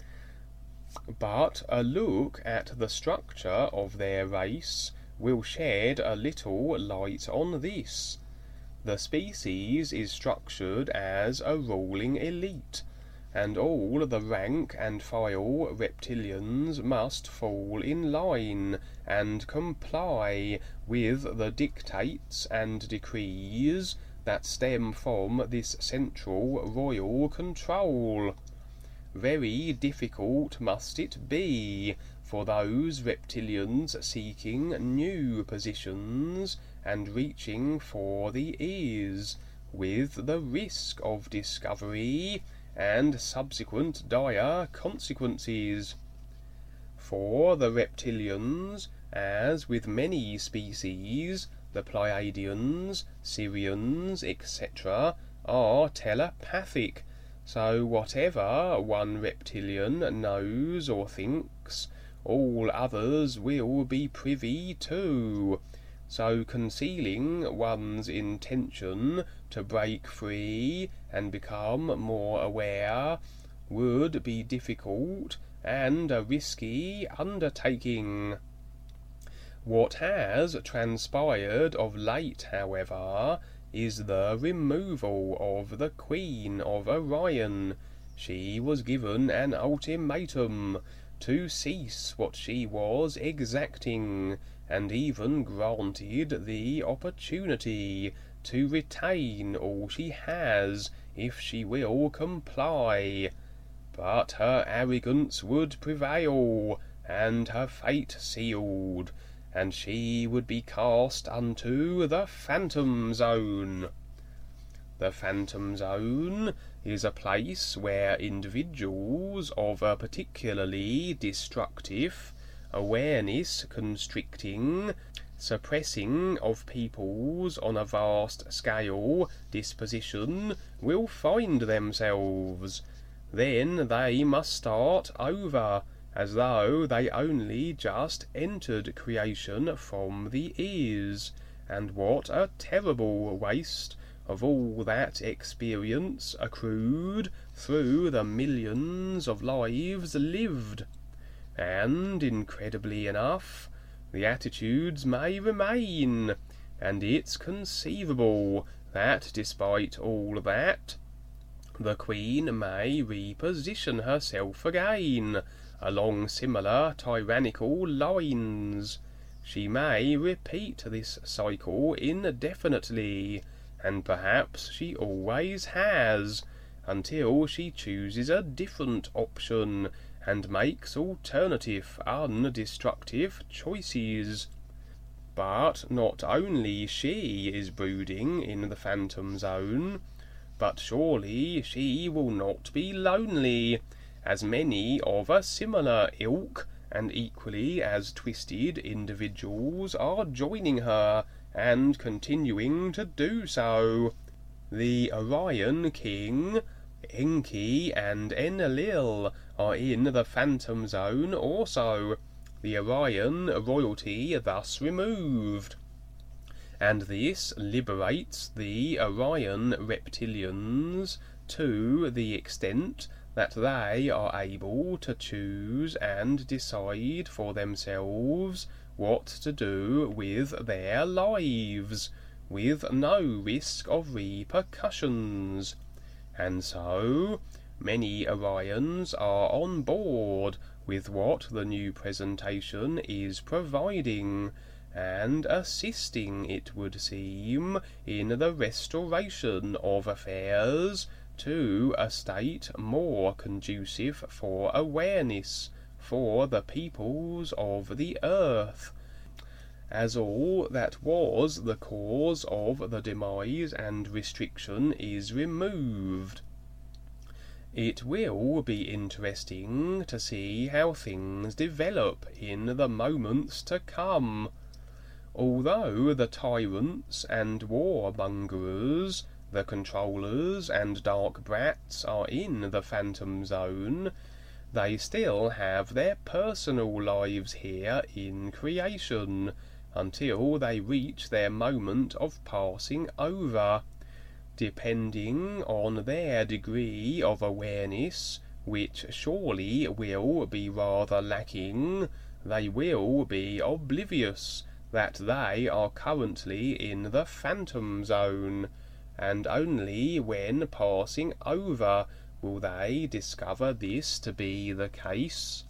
But a look at the structure of their race will shed a little light on this. The species is structured as a ruling elite, and all the rank and file reptilians must fall in line and comply with the dictates and decrees that stem from this central royal control. Very difficult must it be for those reptilians seeking new positions and reaching for the Is, with the risk of discovery and subsequent dire consequences. For the reptilians, as with many species, the Pleiadians, Syrians, et cetera, are telepathic, so whatever one reptilian knows or thinks, all others will be privy to, so concealing one's intention to break free and become more aware would be difficult and a risky undertaking. What has transpired of late, however, is the removal of the Queen of Orion. She was given an ultimatum to cease what she was exacting, and even granted the opportunity to retain all she has if she will comply. But her arrogance would prevail, and her fate sealed, and she would be cast unto the Phantom Zone. The Phantom Zone is a place where individuals of a particularly destructive, awareness-constricting, suppressing of peoples on a vast scale disposition will find themselves. Then they must start over, as though they only just entered creation from the Is, and what a terrible waste of all that experience accrued through the millions of lives lived. And, incredibly enough, the attitudes may remain, and it's conceivable that, despite all that, the Queen may reposition herself again along similar tyrannical lines. She may repeat this cycle indefinitely, and perhaps she always has, until she chooses a different option and makes alternative, undestructive choices. But not only she is brooding in the Phantom Zone, but surely she will not be lonely, as many of a similar ilk and equally as twisted individuals are joining her, and continuing to do so. The Orion King, Enki, and Enlil are in the Phantom Zone also, the Orion royalty thus removed. And this liberates the Orion reptilians to the extent that they are able to choose and decide for themselves what to do with their lives, with no risk of repercussions. And so, many Orions are on board with what the new presentation is providing, and assisting, it would seem, in the restoration of affairs to a state more conducive for awareness for the peoples of the earth, as all that was the cause of the demise and restriction is removed. It will be interesting to see how things develop in the moments to come. Although the tyrants and warmongers, the controllers and dark brats are in the Phantom Zone, they still have their personal lives here in creation, until they reach their moment of passing over. Depending on their degree of awareness, which surely will be rather lacking, they will be oblivious that they are currently in the Phantom Zone, and only when passing over will they discover this to be the case.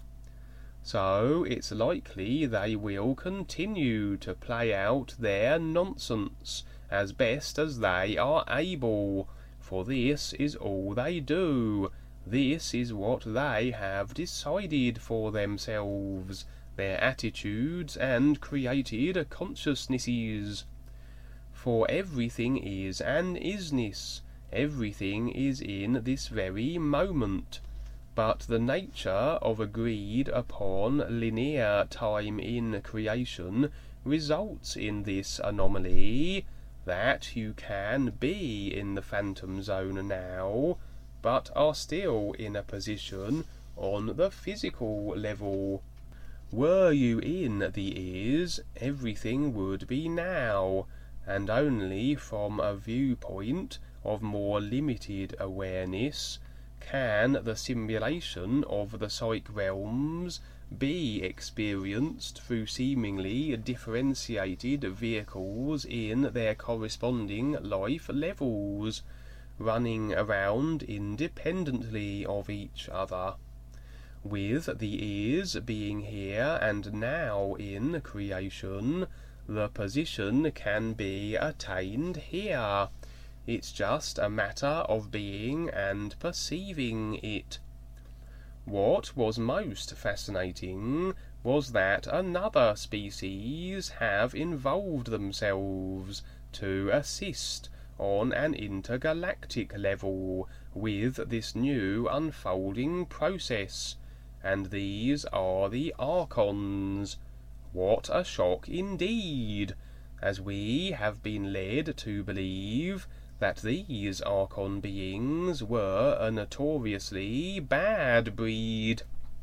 So it's likely they will continue to play out their nonsense as best as they are able, for this is all they do, this is what they have decided for themselves, their attitudes and created consciousnesses. For everything is an isness, everything is in this very moment, but the nature of agreed upon linear time in creation results in this anomaly, that you can be in the Phantom Zone now, but are still in a position on the physical level. Were you in the ears, everything would be now, and only from a viewpoint of more limited awareness can the simulation of the psych realms be experienced through seemingly differentiated vehicles in their corresponding life levels, running around independently of each other. With the ears being here and now in creation, the position can be attained here. It's just a matter of being and perceiving it. What was most fascinating was that another species have involved themselves to assist on an intergalactic level with this new unfolding process, and these are the Archons. What a shock indeed, as we have been led to believe that these Archon beings were a notoriously bad breed.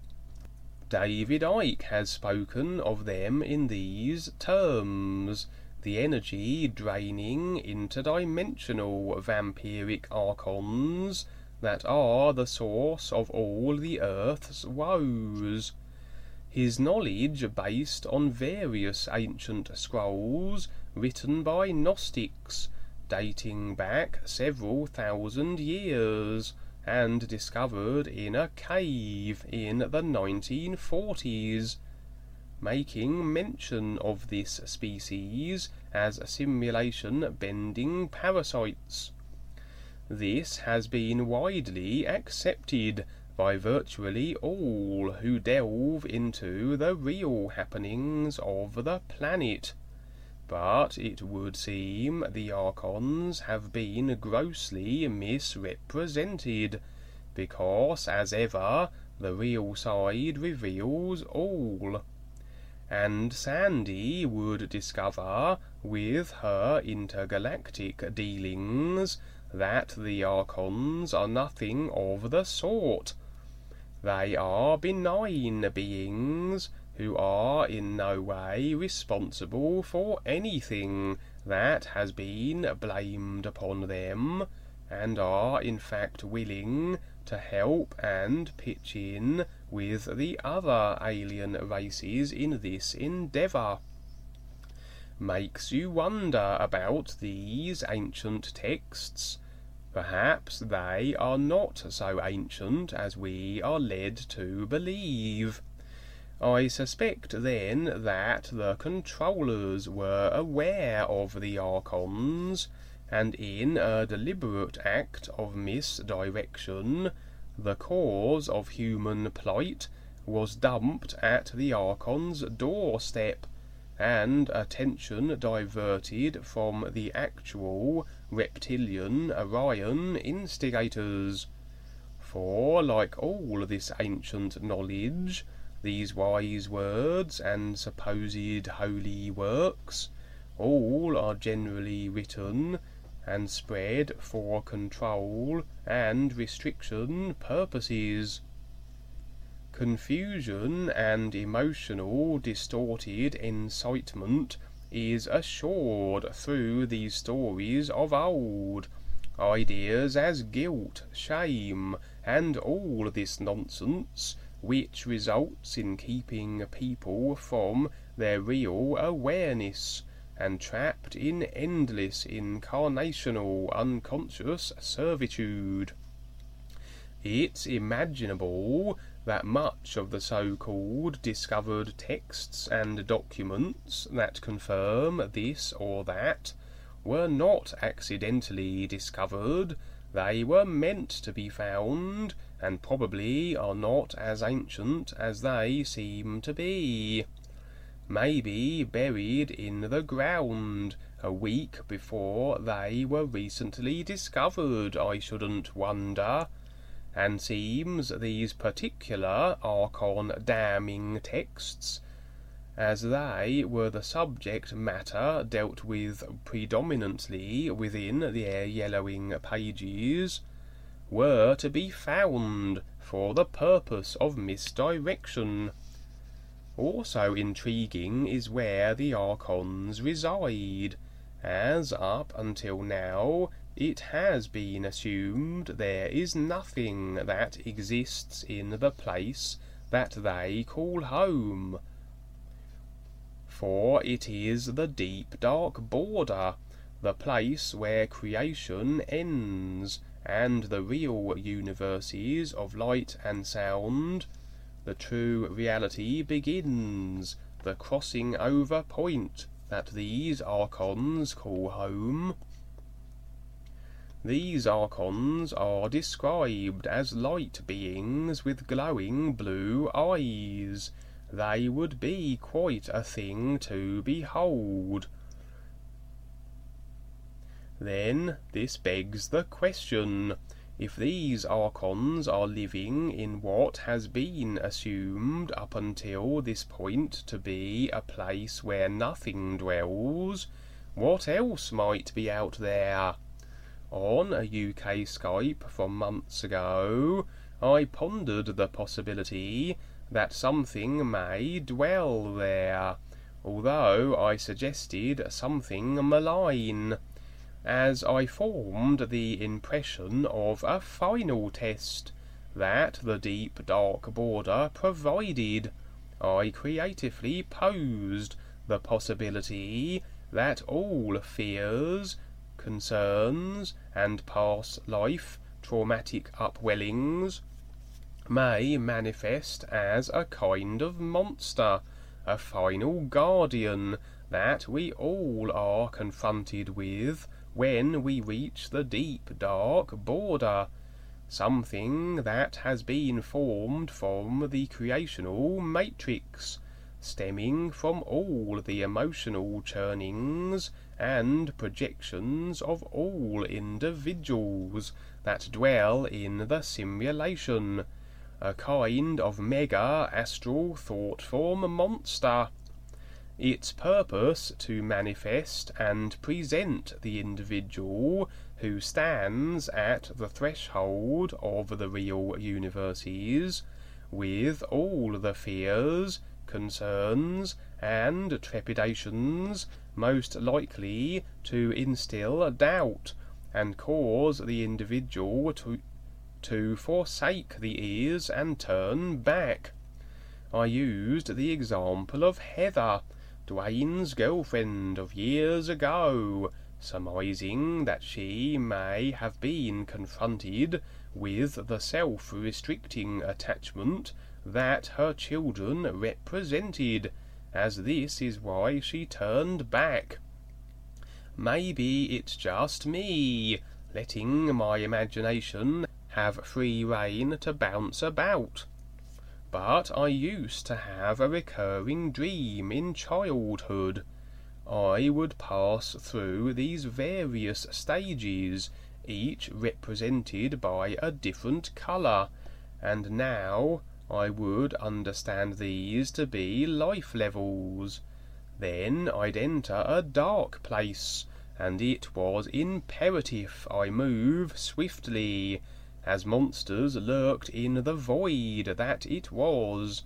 David Icke has spoken of them in these terms: the energy-draining, interdimensional vampiric Archons that are the source of all the Earth's woes. His knowledge, based on various ancient scrolls written by Gnostics, dating back several thousand years, and discovered in a cave in the nineteen forties. making mention of this species as simulation-bending parasites. This has been widely accepted by virtually all who delve into the real happenings of the planet. But it would seem the Archons have been grossly misrepresented, because, as ever, the real side reveals all. And Sandy would discover, with her intergalactic dealings, that the Archons are nothing of the sort. They are benign beings who are in no way responsible for anything that has been blamed upon them, and are in fact willing to help and pitch in with the other alien races in this endeavour. Makes you wonder about these ancient texts. Perhaps they are not so ancient as we are led to believe. I suspect then that the controllers were aware of the Archons, and in a deliberate act of misdirection, the cause of human plight was dumped at the Archon's doorstep, and attention diverted from the actual reptilian Orion instigators. For, like all this ancient knowledge, these wise words and supposed holy works, all are generally written and spread for control and restriction purposes. Confusion and emotional distorted incitement is assured through these stories of old. Ideas as guilt, shame, and all this nonsense, which results in keeping people from their real awareness, and trapped in endless incarnational unconscious servitude. It's imaginable that much of the so-called discovered texts and documents that confirm this or that were not accidentally discovered. They were meant to be found, and probably are not as ancient as they seem to be. Maybe buried in the ground a week before they were recently discovered, I shouldn't wonder. And seems these particular Archon damning texts, as they were the subject matter dealt with predominantly within their yellowing pages, were to be found for the purpose of misdirection. Also intriguing is where the Archons reside, as up until now it has been assumed there is nothing that exists in the place that they call home. For it is the deep dark border, the place where creation ends, and the real universes of light and sound, the true reality begins, the crossing over point that these Archons call home. These Archons are described as light beings with glowing blue eyes. They would be quite a thing to behold. Then this begs the question, if these Archons are living in what has been assumed up until this point to be a place where nothing dwells, what else might be out there? On a U K Skype from months ago, I pondered the possibility that something may dwell there, although I suggested something malign, as I formed the impression of a final test that the deep dark border provided. I creatively posed the possibility that all fears, concerns, and past life traumatic upwellings may manifest as a kind of monster, a final guardian that we all are confronted with when we reach the deep dark border, something that has been formed from the creational matrix, stemming from all the emotional churnings and projections of all individuals that dwell in the simulation, a kind of mega astral thought form monster. Its purpose to manifest and present the individual who stands at the threshold of the real universes, with all the fears, concerns, and trepidations most likely to instill doubt and cause the individual to, to forsake the ears and turn back. I used the example of Heather, Dwayne's girlfriend of years ago, surmising that she may have been confronted with the self-restricting attachment that her children represented, as this is why she turned back. Maybe it's just me, letting my imagination have free rein to bounce about. But I used to have a recurring dream in childhood. I would pass through these various stages, each represented by a different colour, and now I would understand these to be life levels. Then I'd enter a dark place, and it was imperative I move swiftly, as monsters lurked in the void that it was,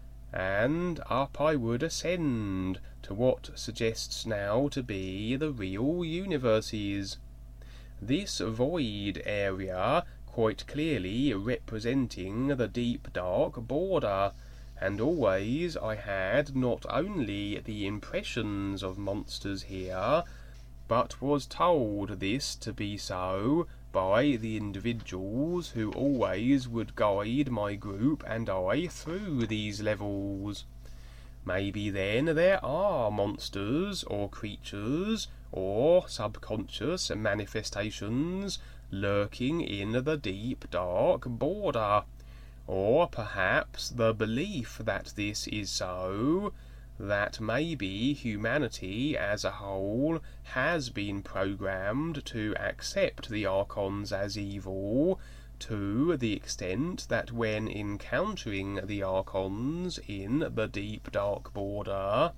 and up I would ascend to what suggests now to be the real universes. This void area quite clearly representing the deep dark border, and always I had not only the impressions of monsters here, but was told this to be so by the individuals who always would guide my group and I through these levels. Maybe then there are monsters or creatures or subconscious manifestations lurking in the deep dark border, or perhaps the belief that this is so, that maybe humanity as a whole has been programmed to accept the Archons as evil, to the extent that when encountering the Archons in the deep dark border,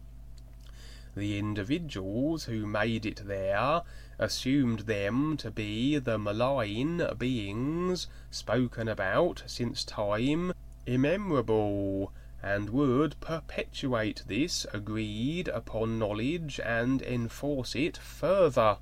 the individuals who made it there assumed them to be the malign beings spoken about since time immemorable, and would perpetuate this agreed upon knowledge and enforce it further.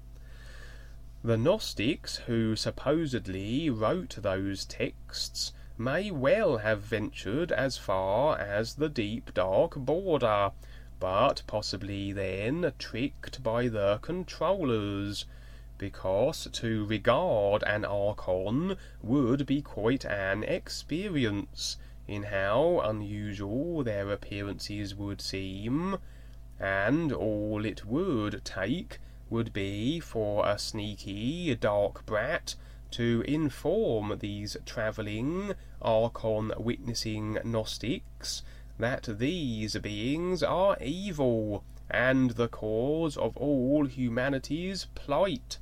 The Gnostics who supposedly wrote those texts may well have ventured as far as the deep dark border, but possibly then tricked by their controllers, because to regard an Archon would be quite an experience in how unusual their appearances would seem, and all it would take would be for a sneaky dark brat to inform these travelling Archon witnessing Gnostics that these beings are evil and the cause of all humanity's plight.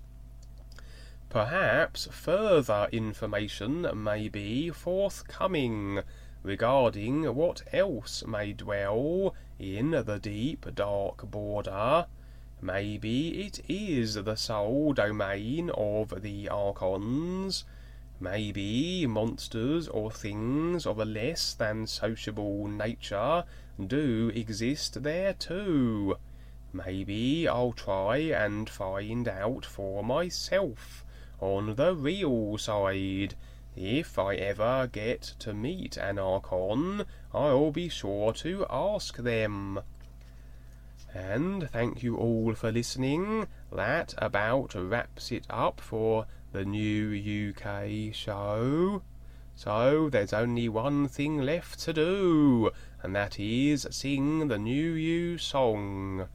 Perhaps further information may be forthcoming regarding what else may dwell in the deep dark border. Maybe it is the sole domain of the Archons. Maybe monsters or things of a less than sociable nature do exist there too. Maybe I'll try and find out for myself on the real side. If I ever get to meet an Archon, I'll be sure to ask them. And thank you all for listening. That about wraps it up for the new U K show. So there's only one thing left to do, and that is sing the New You song.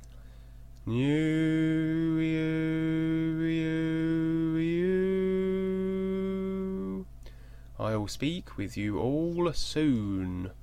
New You, You, You. I'll speak with you all soon.